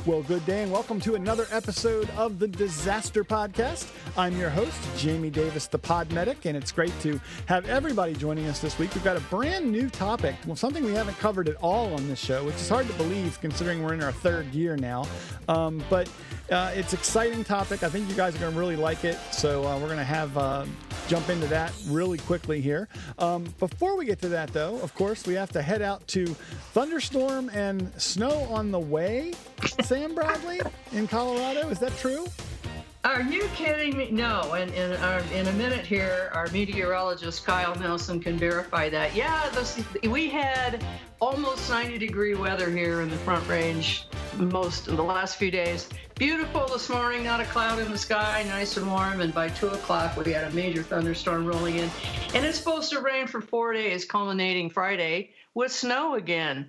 Well, good day and welcome to another episode of the Disaster Podcast. I'm your host, Jamie Davis, the Pod Medic, and it's great to have everybody joining us this week. We've got a brand new topic, well, something we haven't covered at all on this show, which is hard to believe considering we're in our third year now. But it's an exciting topic. I think you guys are going to really like it, so we're going to have jump into that really quickly here. Before we get to that, though, of course, we have to head out to thunderstorm and snow on the way. Sam Bradley in Colorado, is that true? Are you kidding me? No, and in a minute here, our meteorologist Kyle Nelson can verify that. Yeah, we had almost 90-degree weather here in the Front Range most of the last few days. Beautiful this morning, not a cloud in the sky, nice and warm, and by 2 o'clock we had a major thunderstorm rolling in. And it's supposed to rain for 4 days, culminating Friday with snow again.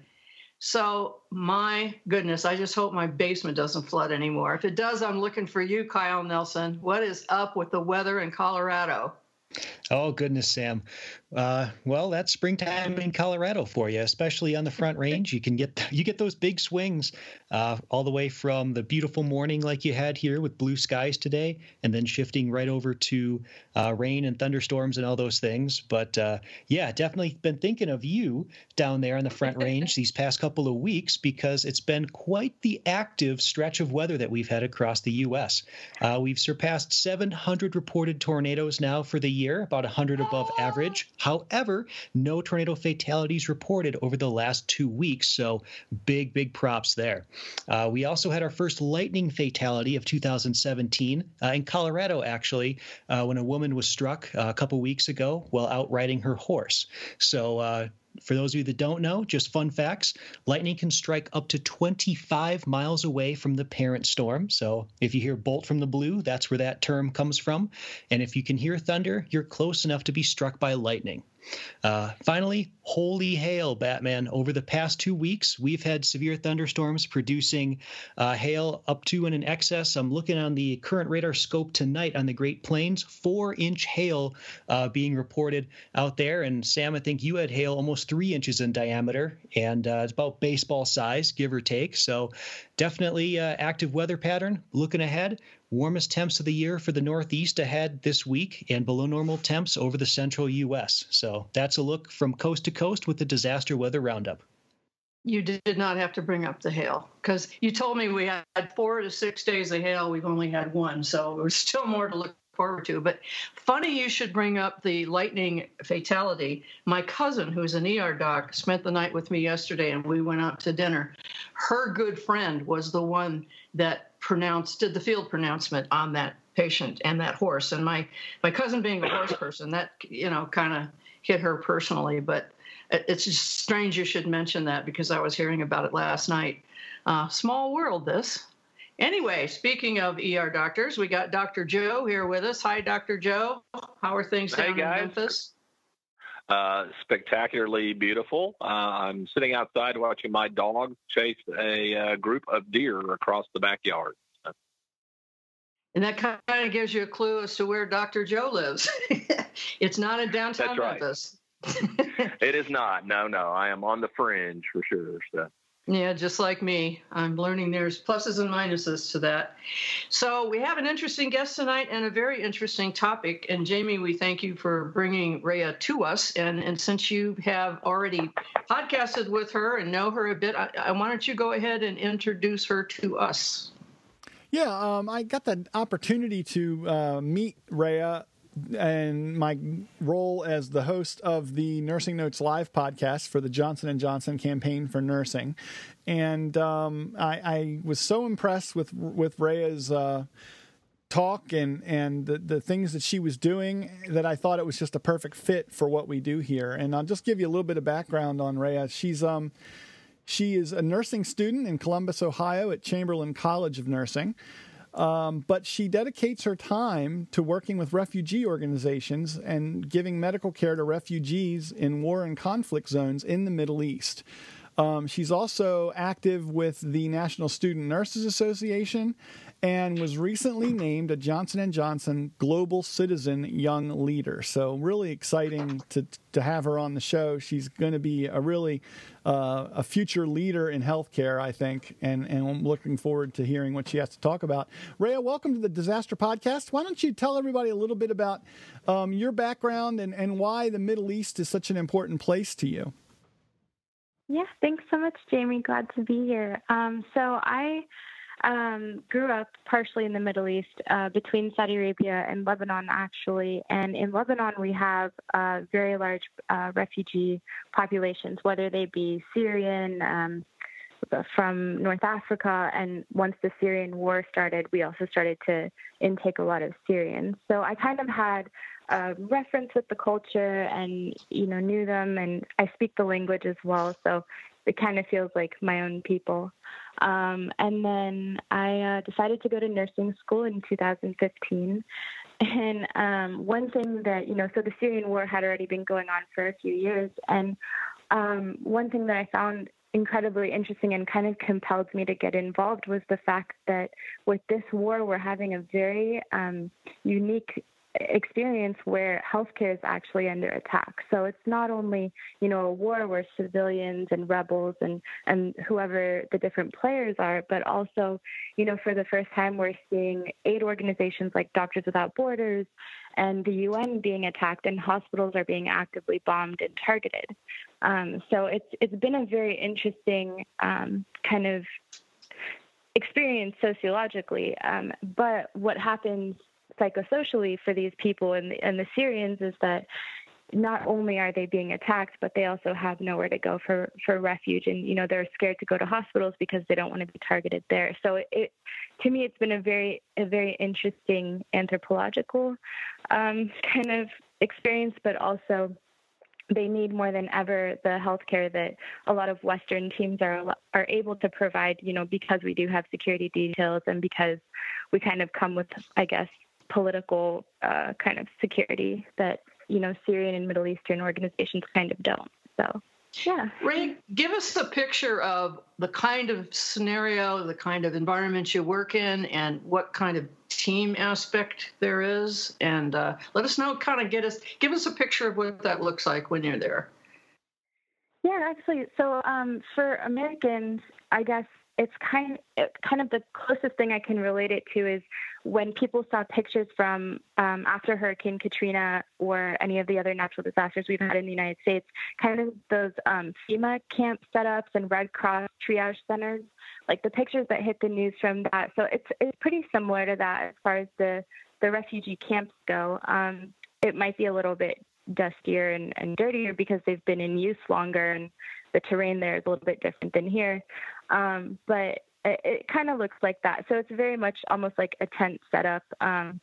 So, my goodness, I just hope my basement doesn't flood anymore. If it does, I'm looking for you, Kyle Nelson. What is up with the weather in Colorado? Oh, goodness, Sam. Well, that's springtime in Colorado for you, especially on the Front Range. You get those big swings all the way from the beautiful morning like you had here with blue skies today, and then shifting right over to rain and thunderstorms and all those things. But yeah, definitely been thinking of you down there on the Front Range these past couple of weeks because it's been quite the active stretch of weather that we've had across the U.S. We've surpassed 700 reported tornadoes now for the year, about 100 above average. However, no tornado fatalities reported over the last 2 weeks, so big props there. We also had our first lightning fatality of 2017 in Colorado, actually, when a woman was struck a couple weeks ago while out riding her horse. So for those of you that don't know, just fun facts, lightning can strike up to 25 miles away from the parent storm. So if you hear bolt from the blue, that's where that term comes from. And if you can hear thunder, you're close enough to be struck by lightning. Finally, holy hail, Batman. Over the past 2 weeks, we've had severe thunderstorms producing hail up to and in excess. I'm looking on the current radar scope tonight on the Great Plains, 4-inch hail being reported out there. And Sam, I think you had hail almost 3 inches in diameter, and it's about baseball size, give or take. So definitely active weather pattern. Looking ahead, warmest temps of the year for the Northeast ahead this week and below normal temps over the central U.S. So that's a look from coast to coast with the Disaster Weather Roundup. You did not have to bring up the hail because you told me we had 4 to 6 days of hail. We've only had 1, so there's still more to look forward to. But funny you should bring up the lightning fatality. My cousin, who's an ER doc, spent the night with me yesterday and we went out to dinner. Her good friend was the one that did the field pronouncement on that patient and that horse. And my cousin being a horse person, that, kind of hit her personally. But it's just strange you should mention that because I was hearing about it last night. Small world, this. Anyway, speaking of ER doctors, we got Dr. Joe here with us. Hi, Dr. Joe. How are things down in Memphis? Spectacularly beautiful. I'm sitting outside watching my dog chase a group of deer across the backyard. And that kind of gives you a clue as to where Dr. Joe lives. It's not in downtown Memphis. It is not. No. I am on the fringe for sure. So. Yeah, just like me. I'm learning there's pluses and minuses to that. So we have an interesting guest tonight and a very interesting topic. And Jamie, we thank you for bringing Rhea to us. And since you have already podcasted with her and know her a bit, why don't you go ahead and introduce her to us? Yeah, I got the opportunity to meet Rhea and my role as the host of the Nursing Notes Live podcast for the Johnson & Johnson Campaign for Nursing. And I was so impressed with Rhea's talk and the things that she was doing that I thought it was just a perfect fit for what we do here. And I'll just give you a little bit of background on Rhea. She is a nursing student in Columbus, Ohio at Chamberlain College of Nursing. But she dedicates her time to working with refugee organizations and giving medical care to refugees in war and conflict zones in the Middle East. She's also active with the National Student Nurses Association and was recently named a Johnson & Johnson Global Citizen Young Leader. So really exciting to have her on the show. She's going to be a really a future leader in healthcare, I think, and I'm looking forward to hearing what she has to talk about. Rhea, welcome to the Disaster Podcast. Why don't you tell everybody a little bit about your background and why the Middle East is such an important place to you? Yeah, thanks so much, Jamie. Glad to be here. So I grew up partially in the Middle East, between Saudi Arabia and Lebanon, actually. And in Lebanon, we have very large refugee populations, whether they be Syrian, from North Africa. And once the Syrian war started, we also started to intake a lot of Syrians. So I kind of had reference with the culture and, knew them, and I speak the language as well. So it kind of feels like my own people. And then I decided to go to nursing school in 2015. And one thing that, so the Syrian war had already been going on for a few years. And one thing that I found incredibly interesting and kind of compelled me to get involved was the fact that with this war, we're having a very unique experience where healthcare is actually under attack. So it's not only, a war where civilians and rebels and whoever the different players are, but also, for the first time, we're seeing aid organizations like Doctors Without Borders and the UN being attacked, and hospitals are being actively bombed and targeted. So it's been a very interesting kind of experience sociologically. But what happens psychosocially for these people and the Syrians is that not only are they being attacked, but they also have nowhere to go for refuge. And, they're scared to go to hospitals because they don't want to be targeted there. So to me, it's been a very interesting anthropological kind of experience, but also they need more than ever the healthcare that a lot of Western teams are able to provide, because we do have security details and because we kind of come with, I guess, political kind of security that, Syrian and Middle Eastern organizations kind of don't. So, yeah. Ray, give us a picture of the kind of scenario, the kind of environment you work in, and what kind of team aspect there is. And let us know, give us a picture of what that looks like when you're there. Yeah, actually. So for Americans, I guess it's kind of the closest thing I can relate it to is when people saw pictures from after Hurricane Katrina or any of the other natural disasters we've had in the United States, kind of those FEMA camp setups and Red Cross triage centers, like the pictures that hit the news from that. So it's pretty similar to that as far as the refugee camps go. It might be a little bit dustier and dirtier because they've been in use longer and the terrain there is a little bit different than here. But it kind of looks like that. So it's very much almost like a tent setup. And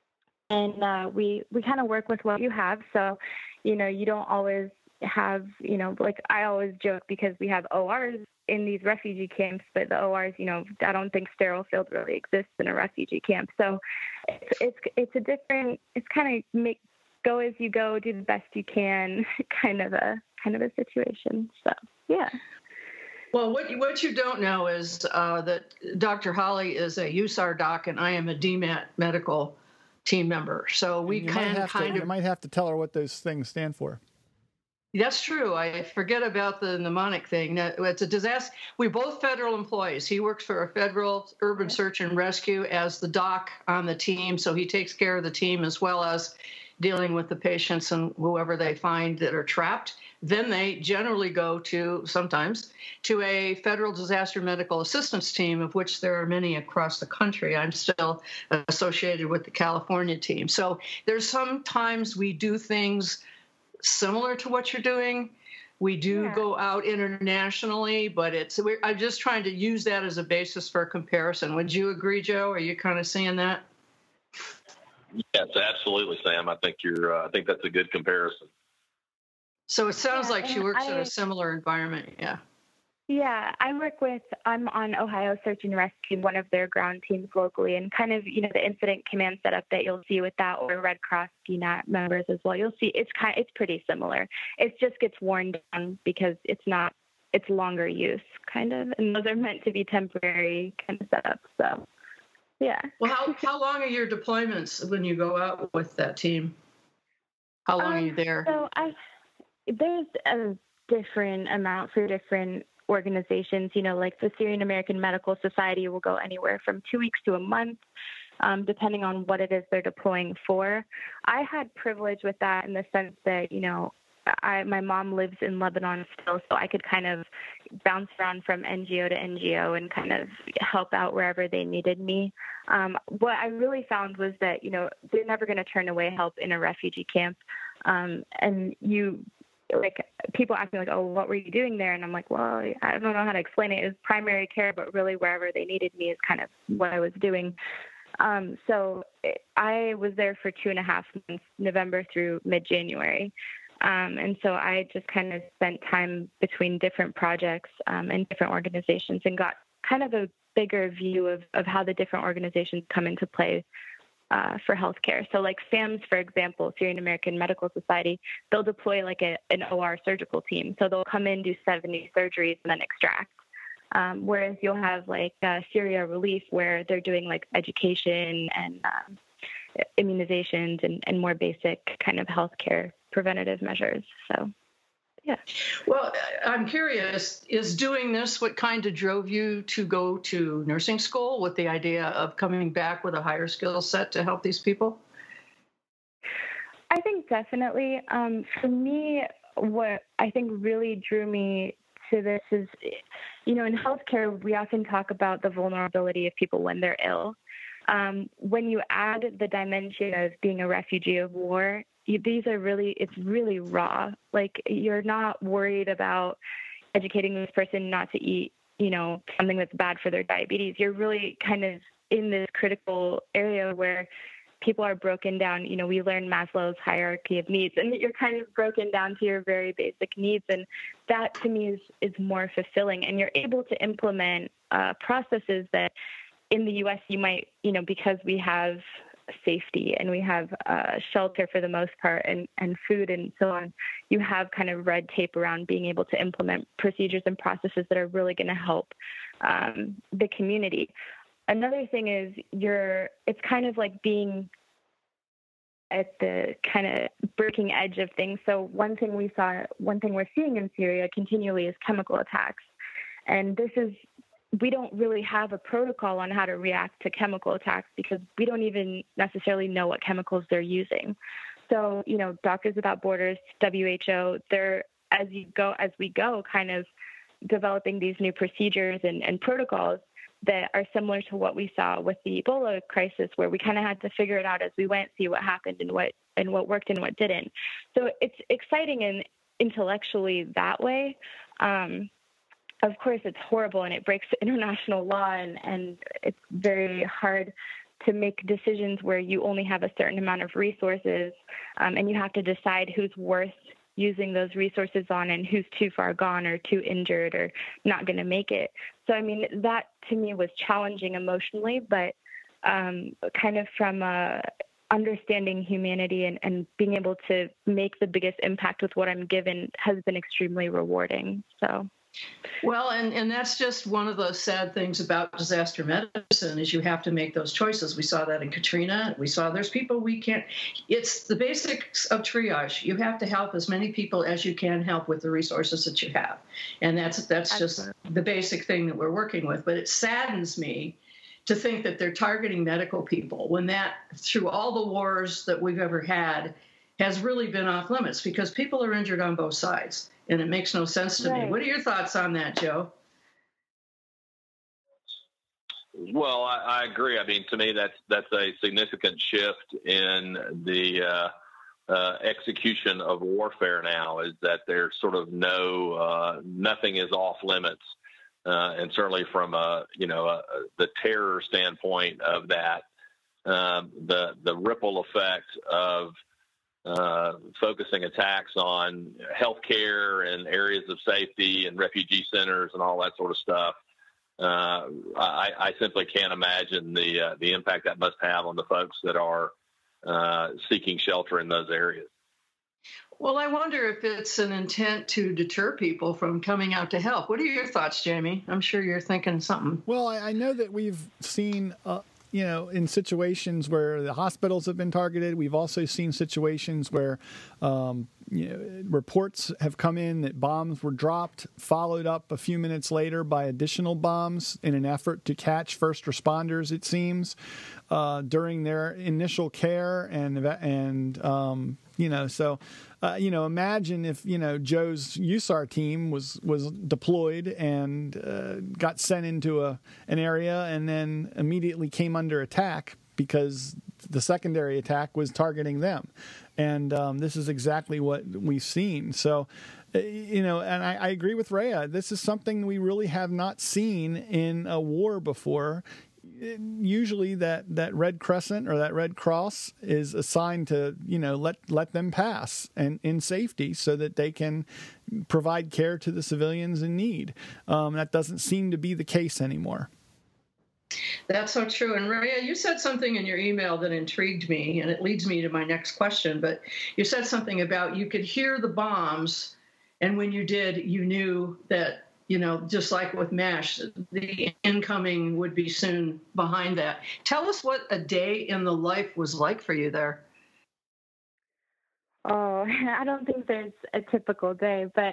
we kind of work with what you have. So, you don't always have, like I always joke because we have ORs in these refugee camps, but the ORs, I don't think sterile field really exists in a refugee camp. So it's a different, it's kind of go as you go, do the best you can kind of a situation. So, yeah. Well, what you don't know is that Dr. Holly is a USAR doc and I am a DMAT medical team member. So we you might have to tell her what those things stand for. That's true. I forget about the mnemonic thing. It's a disaster. We're both federal employees. He works for a federal urban search and rescue as the doc on the team. So he takes care of the team as well as dealing with the patients and whoever they find that are trapped. Then they generally go sometimes to a federal disaster medical assistance team, of which there are many across the country. I'm still associated with the California team. So there's sometimes we do things similar to what you're doing. We do go out internationally, but I'm just trying to use that as a basis for comparison. Would you agree, Joe? Are you kind of seeing that? Yes, absolutely, Sam. I think I think that's a good comparison. So it sounds like she works in a similar environment. Yeah. Yeah, I'm on Ohio Search and Rescue, one of their ground teams locally, and kind of, the incident command setup that you'll see with that, or Red Cross DNAT members as well. You'll see it's pretty similar. It just gets worn down because it's longer use kind of, and those are meant to be temporary kind of setups. So, Yeah. Well, how long are your deployments when you go out with that team? How long are you there? So there's a different amount for different organizations. Like the Syrian American Medical Society will go anywhere from 2 weeks to a month, depending on what it is they're deploying for. I had privilege with that in the sense that, my mom lives in Lebanon still, so I could kind of bounce around from NGO to NGO and kind of help out wherever they needed me. What I really found was that, they're never going to turn away help in a refugee camp. And people ask me like, oh, what were you doing there? And I'm like, well, I don't know how to explain it. It was primary care, but really wherever they needed me is kind of what I was doing. So I was there for 2.5 months, November through mid-January. And so I just kind of spent time between different projects and different organizations and got kind of a bigger view of how the different organizations come into play for healthcare. So like SAMS, for example, Syrian American Medical Society, they'll deploy like an OR surgical team. So they'll come in, do 70 surgeries, and then extract. Whereas you'll have like Syria Relief, where they're doing like education and immunizations and more basic kind of healthcare preventative measures. So, yeah. Well, I'm curious, is doing this what kind of drove you to go to nursing school with the idea of coming back with a higher skill set to help these people? I think definitely. For me, what I think really drew me to this is, in healthcare, we often talk about the vulnerability of people when they're ill. When you add the dimension of being a refugee of war, it's really raw. Like, you're not worried about educating this person not to eat, something that's bad for their diabetes. You're really kind of in this critical area where people are broken down. We learn Maslow's hierarchy of needs, and you're kind of broken down to your very basic needs. And that to me is more fulfilling. And you're able to implement processes that in the U.S. you might, because we have safety and we have shelter for the most part and food and so on, you have kind of red tape around being able to implement procedures and processes that are really going to help the community. Another thing is it's kind of like being at the kind of breaking edge of things. So one thing we're seeing in Syria continually is chemical attacks. And we don't really have a protocol on how to react to chemical attacks because we don't even necessarily know what chemicals they're using. So, Doctors Without Borders, WHO, they're, as we go, kind of developing these new procedures and protocols that are similar to what we saw with the Ebola crisis, where we kind of had to figure it out as we went, see what happened and what worked and what didn't. So it's exciting and intellectually that way. Of course, it's horrible and it breaks international law, and it's very hard to make decisions where you only have a certain amount of resources, and you have to decide who's worth using those resources on and who's too far gone or too injured or not going to make it. So, that to me was challenging emotionally, but kind of from understanding humanity and being able to make the biggest impact with what I'm given has been extremely rewarding. So. Well, and that's just one of the sad things about disaster medicine is you have to make those choices. We saw that in Katrina. We saw there's people we can't. It's the basics of triage. You have to help as many people as you can help with the resources that you have. And that's just the basic thing that we're working with. But it saddens me to think that they're targeting medical people when that, through all the wars that we've ever had, has really been off limits because people are injured on both sides. And it makes no sense to me. What are your thoughts on that, Joe? Well, I agree. to me, that's a significant shift in the execution of warfare now. Is that there's sort of nothing is off limits, and certainly from the terror standpoint of that, the ripple effect of focusing attacks on healthcare and areas of safety and refugee centers and all that sort of stuff. I simply can't imagine the impact that must have on the folks that are seeking shelter in those areas. Well, I wonder if it's an intent to deter people from coming out to help. What are your thoughts, Jamie? I'm sure you're thinking something. Well, I know that we've seen in situations where the hospitals have been targeted. We've also seen situations where reports have come in that bombs were dropped, followed up a few minutes later by additional bombs in an effort to catch first responders, it seems, during their initial care. Imagine if, Joe's USAR team was deployed and got sent into an area and then immediately came under attack because the secondary attack was targeting them. And this is exactly what we've seen. So, and I agree with Rhea. This is something we really have not seen in a war before. Usually that Red Crescent or that Red Cross is assigned to, let them pass and in safety so that they can provide care to the civilians in need. That doesn't seem to be the case anymore. That's so true. And Rhea, you said something in your email that intrigued me, and it leads me to my next question. But you said something about you could hear the bombs, and when you did, you knew that, just like with MASH, the incoming would be soon behind that. Tell us what a day in the life was like for you there. Oh, I don't think there's a typical day, but,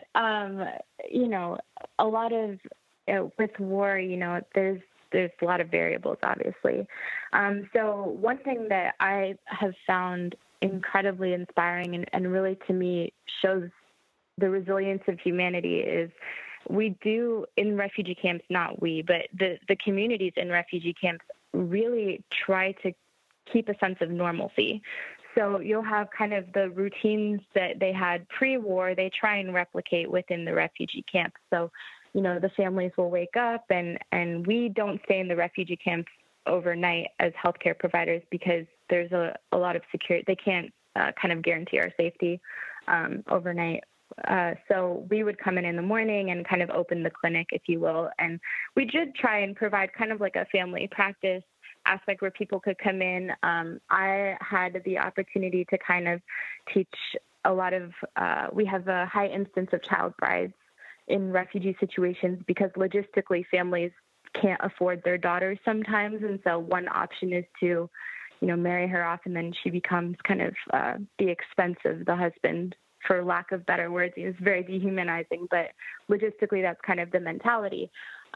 a lot of, with war, there's a lot of variables, obviously. So one thing that I have found incredibly inspiring and really to me shows the resilience of humanity is we do in refugee camps, not we, but the communities in refugee camps really try to keep a sense of normalcy. So you'll have kind of the routines that they had pre-war, they try and replicate within the refugee camps. So the families will wake up and we don't stay in the refugee camps overnight as healthcare providers because there's a lot of security. They can't kind of guarantee our safety overnight. So we would come in the morning and kind of open the clinic, if you will. And we did try and provide kind of like a family practice aspect where people could come in. I had the opportunity to kind of teach a lot of, we have a high instance of child brides in refugee situations because logistically families can't afford their daughters sometimes. And so one option is to, marry her off and then she becomes kind of the expense of the husband, for lack of better words. It's very dehumanizing, but logistically that's kind of the mentality.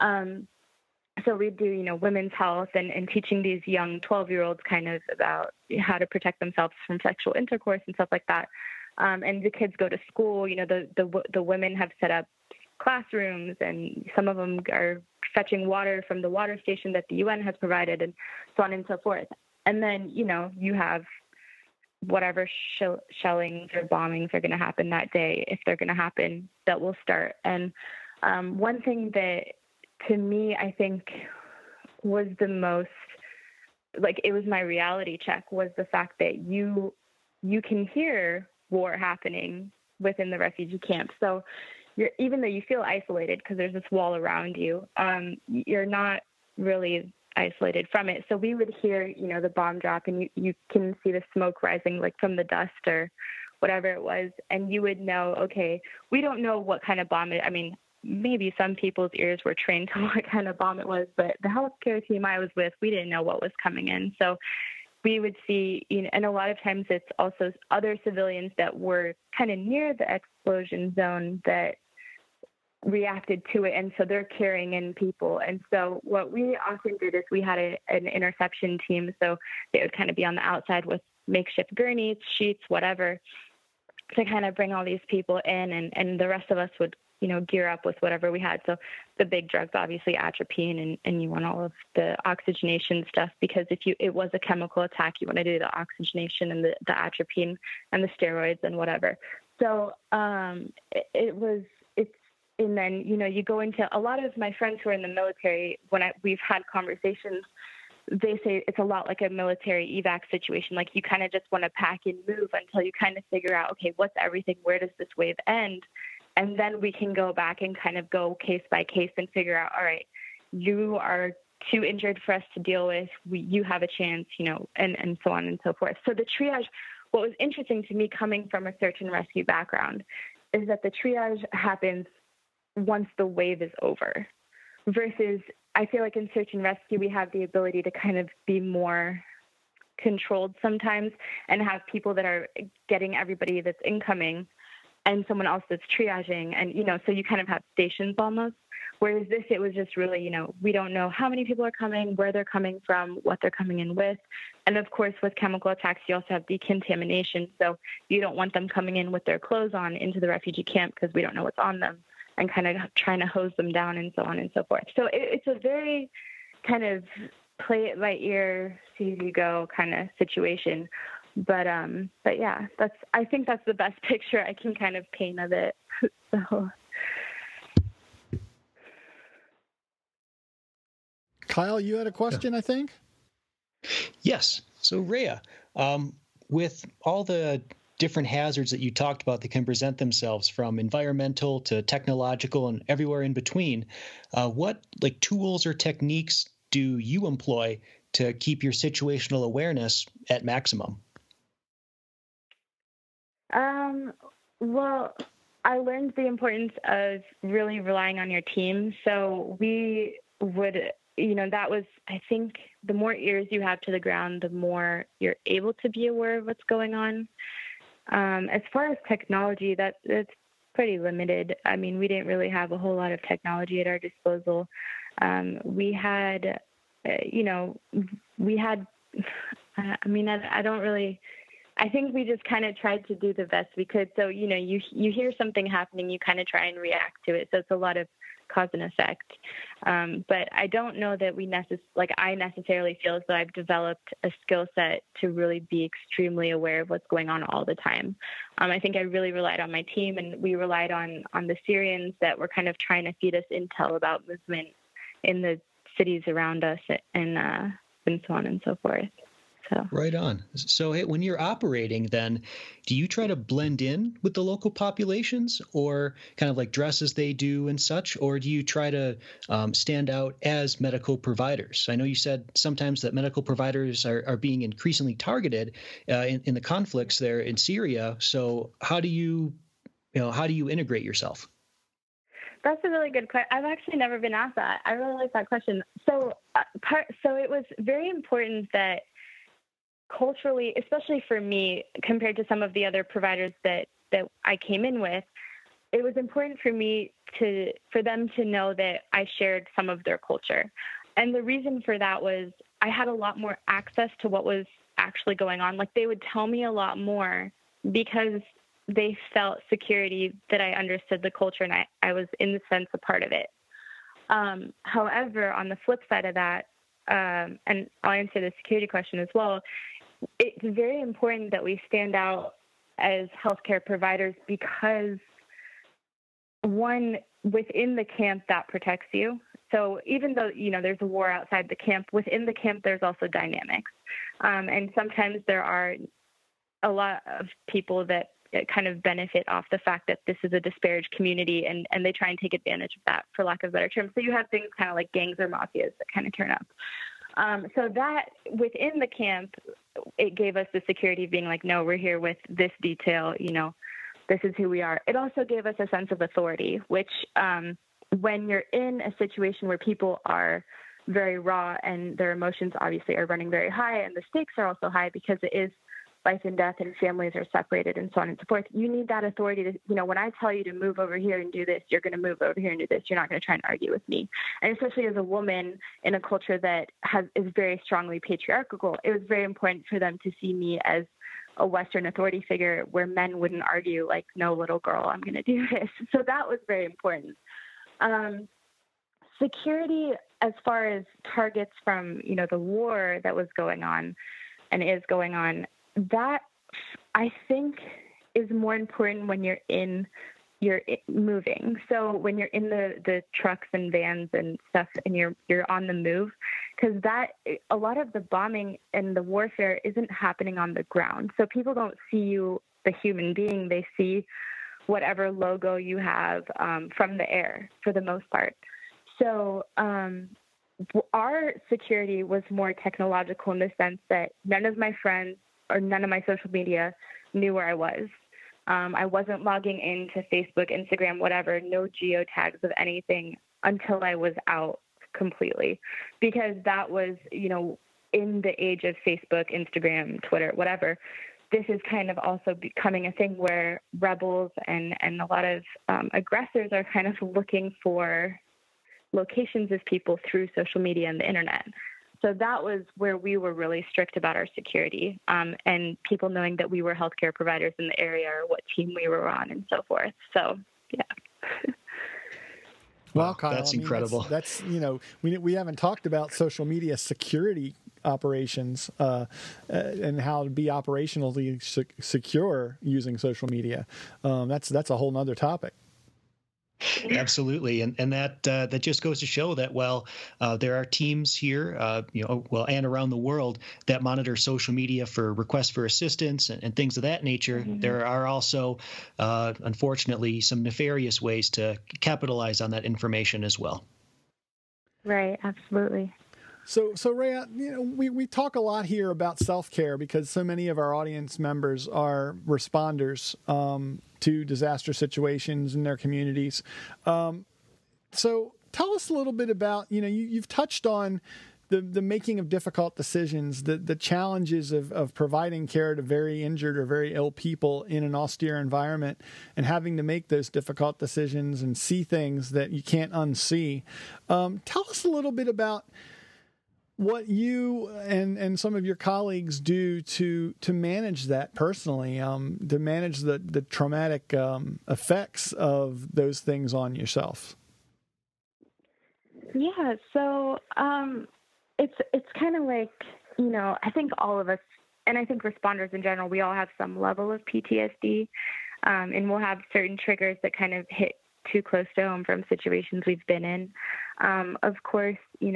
So we do, women's health and teaching these young 12-year-olds kind of about how to protect themselves from sexual intercourse and stuff like that. And the kids go to school, the women have set up classrooms and some of them are fetching water from the water station that the UN has provided and so on and so forth. And then, you have whatever shellings or bombings are going to happen that day, if they're going to happen, that will start. And one thing that to me, I think was the most, it was my reality check was the fact that you can hear war happening within the refugee camp. So even though you feel isolated because there's this wall around you, you're not really isolated from it. So we would hear, the bomb drop and you can see the smoke rising from the dust or whatever it was. And you would know, okay, we don't know what kind of bomb it, maybe some people's ears were trained to what kind of bomb it was, but the healthcare team I was with, we didn't know what was coming in. So we would see, and a lot of times it's also other civilians that were kind of near the explosion zone that reacted to it. And so they're carrying in people. And so what we often did is we had an interception team. So they would kind of be on the outside with makeshift gurneys, sheets, whatever, to kind of bring all these people in. And the rest of us would, gear up with whatever we had. So the big drugs, obviously atropine, and you want all of the oxygenation stuff, because if it was a chemical attack, you want to do the oxygenation and the atropine and the steroids and whatever. So and then, you go into a lot of my friends who are in the military, we've had conversations, they say it's a lot like a military evac situation. Like you kind of just want to pack and move until you kind of figure out, okay, what's everything? Where does this wave end? And then we can go back and kind of go case by case and figure out, all right, you are too injured for us to deal with. You have a chance, and so on and so forth. So the triage, what was interesting to me coming from a search and rescue background is that the triage happens once the wave is over. versus I feel like in search and rescue, we have the ability to kind of be more controlled sometimes and have people that are getting everybody that's incoming and someone else that's triaging. And, so you kind of have stations almost. Whereas this, it was just really, we don't know how many people are coming, where they're coming from, what they're coming in with. And of course, with chemical attacks, you also have decontamination. So you don't want them coming in with their clothes on into the refugee camp because we don't know what's on them, and kind of trying to hose them down and so on and so forth. So it's a very kind of play it by ear, see as you go kind of situation. But yeah, I think that's the best picture I can kind of paint of it. So. Kyle, you had a question, I think? Yes. So, Rhea, with all the different hazards that you talked about that can present themselves, from environmental to technological and everywhere in between, what tools or techniques do you employ to keep your situational awareness at maximum? Well, I learned the importance of really relying on your team. So we would, that was, I think, the more ears you have to the ground, the more you're able to be aware of what's going on. As far as technology, that's pretty limited. I mean, we didn't really have a whole lot of technology at our disposal. We had, I think we just kind of tried to do the best we could. So, you hear something happening, you kind of try and react to it. So it's a lot of cause and effect. But I don't know that I necessarily feel as though I've developed a skill set to really be extremely aware of what's going on all the time. I think I really relied on my team, and we relied on the Syrians that were kind of trying to feed us intel about movement in the cities around us and so on and so forth. So. Right on. So when you're operating, then, do you try to blend in with the local populations, or kind of dress as they do and such, or do you try to stand out as medical providers? I know you said sometimes that medical providers are being increasingly targeted in the conflicts there in Syria. So how do you integrate yourself? That's a really good question. I've actually never been asked that. I really like that question. So it was very important that culturally, especially for me, compared to some of the other providers that I came in with, it was important for me for them to know that I shared some of their culture. And the reason for that was I had a lot more access to what was actually going on. They would tell me a lot more because they felt security, that I understood the culture, and I was, in the sense, a part of it. However, on the flip side of that, and I'll answer the security question as well, it's very important that we stand out as healthcare providers because, one, within the camp, that protects you. So even though, there's a war outside the camp, within the camp, there's also dynamics. And sometimes there are a lot of people that kind of benefit off the fact that this is a disparaged community, and they try and take advantage of that, for lack of a better term. So you have things kind of like gangs or mafias that kind of turn up. So that within the camp, it gave us the security of being no, we're here with this detail, this is who we are. It also gave us a sense of authority, which when you're in a situation where people are very raw and their emotions obviously are running very high, and the stakes are also high because it is life and death and families are separated and so on and so forth, you need that authority to, when I tell you to move over here and do this, you're going to move over here and do this. You're not going to try and argue with me. And especially as a woman in a culture that is very strongly patriarchal, it was very important for them to see me as a Western authority figure where men wouldn't argue no, little girl, I'm going to do this. So that was very important. Security, as far as targets from, the war that was going on and is going on, that I think is more important when you're moving. So when you're in the trucks and vans and stuff and you're on the move, because a lot of the bombing and the warfare isn't happening on the ground. So people don't see you, the human being, they see whatever logo you have from the air for the most part. So our security was more technological in the sense that none of my friends or none of my social media knew where I was. I wasn't logging into Facebook, Instagram, whatever, no geotags of anything until I was out completely, because that was, in the age of Facebook, Instagram, Twitter, whatever. This is kind of also becoming a thing where rebels and a lot of aggressors are kind of looking for locations of people through social media and the internet. So that was where we were really strict about our security, and people knowing that we were healthcare providers in the area or what team we were on and so forth. So, yeah. Well, Kyle, that's incredible. That's we haven't talked about social media security operations and how to be operationally secure using social media. That's a whole nother topic. Absolutely, and that just goes to show that while there are teams here, and around the world that monitor social media for requests for assistance and things of that nature, mm-hmm. there are also, unfortunately, some nefarious ways to capitalize on that information as well. Right, absolutely. So Rhea, we talk a lot here about self-care because so many of our audience members are responders to disaster situations in their communities. So tell us a little bit about, you've touched on the making of difficult decisions, the challenges of providing care to very injured or very ill people in an austere environment and having to make those difficult decisions and see things that you can't unsee. Tell us a little bit about what you and some of your colleagues do to manage that personally, to manage the traumatic effects of those things on yourself. Yeah, so it's kind of like, I think all of us, and I think responders in general, we all have some level of PTSD, and we'll have certain triggers that kind of hit too close to home from situations we've been in. Of course,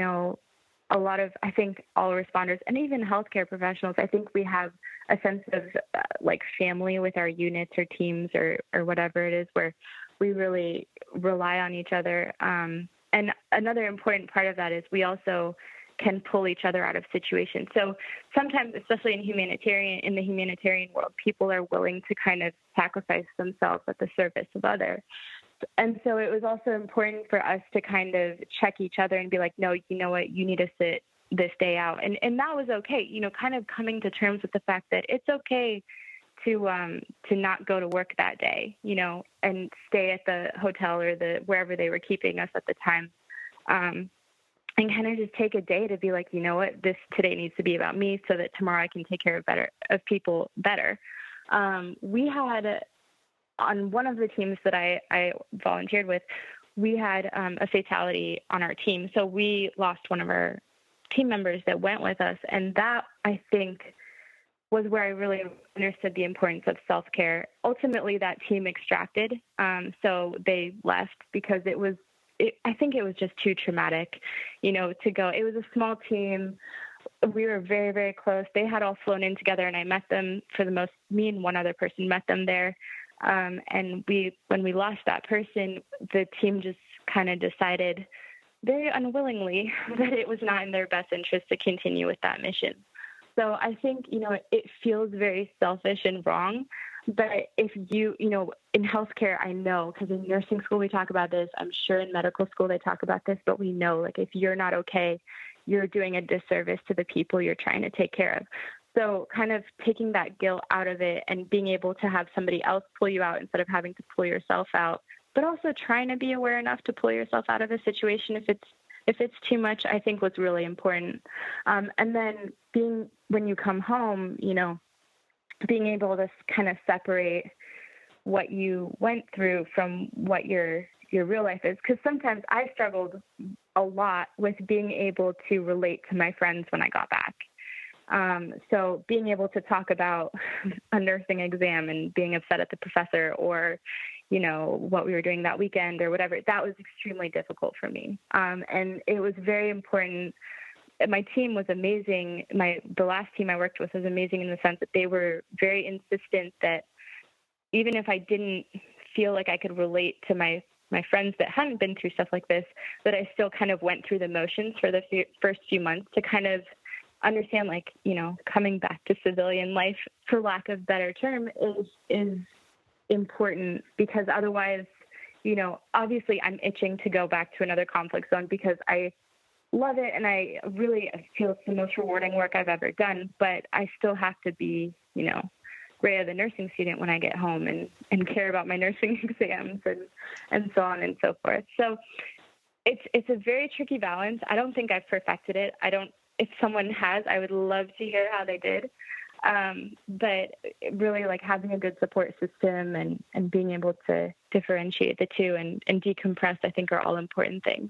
a lot of, I think all responders and even healthcare professionals, I think we have a sense of like family with our units or teams or whatever it is, where we really rely on each other. And another important part of that is we also can pull each other out of situations. So sometimes, especially in the humanitarian world, people are willing to kind of sacrifice themselves at the service of others. And so it was also important for us to kind of check each other and be like, no, you know what, you need to sit this day out. And that was okay, kind of coming to terms with the fact that it's okay to not go to work that day, and stay at the hotel or wherever they were keeping us at the time. And kind of just take a day to be like, you know what, this today needs to be about me so that tomorrow I can take care of people better. We had, on one of the teams that I volunteered with, we had a fatality on our team. So we lost one of our team members that went with us. And that, I think, was where I really understood the importance of self-care. Ultimately, that team extracted. So they left because I think it was just too traumatic, to go. It was a small team. We were very, very close. They had all flown in together, and I met them me and one other person met them there. And when we lost that person, the team just kind of decided very unwillingly that it was not in their best interest to continue with that mission. So I think, it feels very selfish and wrong, but if in healthcare, I know, because in nursing school, we talk about this, I'm sure in medical school, they talk about this, but we know, like, if you're not okay, you're doing a disservice to the people you're trying to take care of. So kind of taking that guilt out of it and being able to have somebody else pull you out instead of having to pull yourself out, but also trying to be aware enough to pull yourself out of a situation if it's too much, I think was really important. And then when you come home, being able to kind of separate what you went through from what your real life is. Because sometimes I struggled a lot with being able to relate to my friends when I got back. So being able to talk about a nursing exam and being upset at the professor or, what we were doing that weekend or whatever, that was extremely difficult for me. And it was very important. My team was amazing. The last team I worked with was amazing in the sense that they were very insistent that even if I didn't feel like I could relate to my friends that hadn't been through stuff like this, that I still kind of went through the motions for the first few months to kind of understand, like, coming back to civilian life, for lack of better term, is important, because otherwise, obviously I'm itching to go back to another conflict zone because I love it. And I really feel it's the most rewarding work I've ever done, but I still have to be, Rhea, the nursing student, when I get home and care about my nursing exams and so on and so forth. So it's a very tricky balance. I don't think I've perfected it. If someone has, I would love to hear how they did. But really like having a good support system and being able to differentiate the two and decompress, I think are all important things.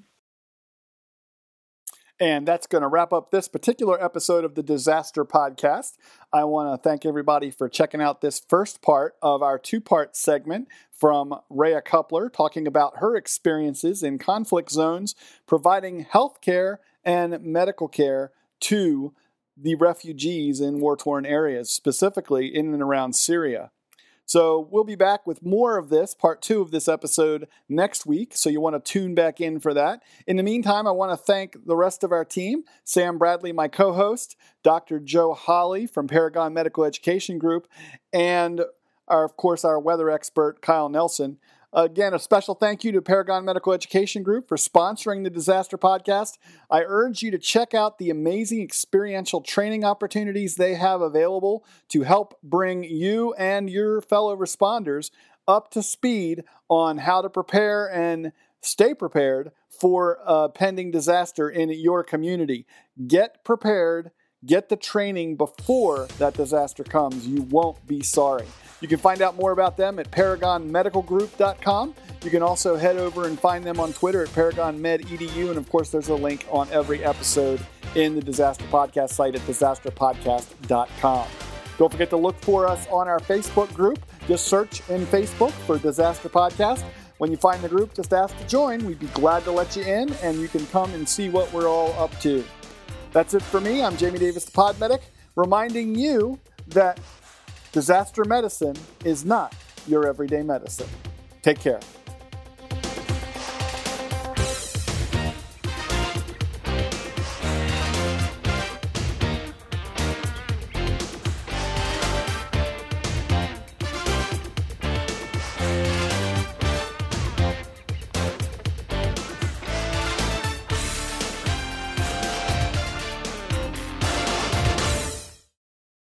And that's going to wrap up this particular episode of the Disaster Podcast. I want to thank everybody for checking out this first part of our two-part segment from Rhea Coupler, talking about her experiences in conflict zones, providing health care and medical care to the refugees in war-torn areas, specifically in and around Syria. So we'll be back with more of this, part 2 of this episode, next week. So you want to tune back in for that. In the meantime, I want to thank the rest of our team, Sam Bradley, my co-host, Dr. Joe Holly from Paragon Medical Education Group, and of course, our weather expert, Kyle Nelson. Again, a special thank you to Paragon Medical Education Group for sponsoring the Disaster Podcast. I urge you to check out the amazing experiential training opportunities they have available to help bring you and your fellow responders up to speed on how to prepare and stay prepared for a pending disaster in your community. Get prepared. Get the training before that disaster comes. You won't be sorry. You can find out more about them at ParagonMedicalGroup.com. You can also head over and find them on Twitter at ParagonMedEDU. And of course, there's a link on every episode in the Disaster Podcast site at disasterpodcast.com. Don't forget to look for us on our Facebook group. Just search in Facebook for Disaster Podcast. When you find the group, just ask to join. We'd be glad to let you in, and you can come and see what we're all up to. That's it for me. I'm Jamie Davis, the Pod Medic, reminding you that disaster medicine is not your everyday medicine. Take care.